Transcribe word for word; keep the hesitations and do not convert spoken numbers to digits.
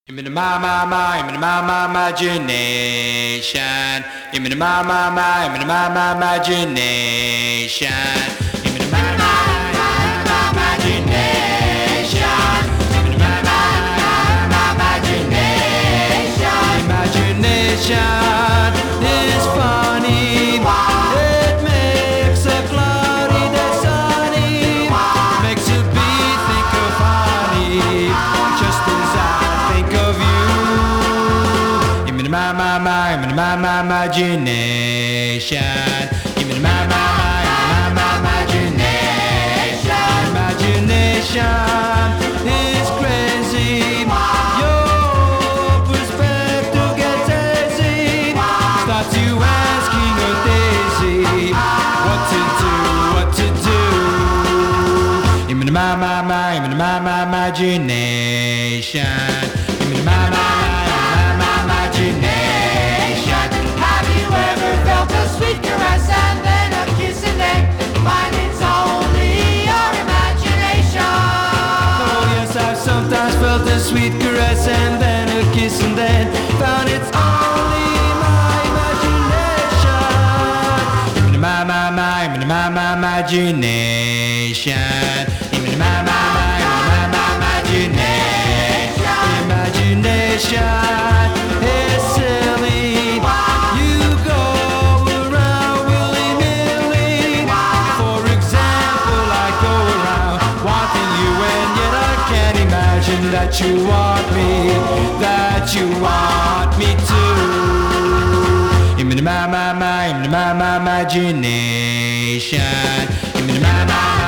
I'm in my, my, my, I'm in my, my, imagination. I'm in my, my, my, I'm in my, my, imagination. I'm in my, my, my, my, imagination. I'm in my, my, my, imagination. Imagination is funny. It makes a cloudy day sunny. Makes a bee think of honey. Just as I think of you. I'm in my, my, my, I'm in my, my, imagination. I'm in my, my, my, my, my, imagination. Imagination is crazy. Your perspective gets hazy. Starts you asking a daisy what to do, what to do. I'm in my, my, my, I'm in my, my, imagination. I'm in my, my, my, my, my, imagination. Have you ever felt a sweet caress and then a kiss and then find it's only your imagination? Oh yes, I've sometimes felt a sweet caress and then a kiss and then found it's only my imagination. I'm in my, my, my, I'm in my, my, imagination. I'm in my, my, my, I'm in my, my, imagination. Imagination is silly. You go around willy-nilly. For example, I go around wanting you, and yet I can't imagine that you want me, that you want me to. I'm in my, my, my, I'm in my, my, imagination. I'm in my, my, my.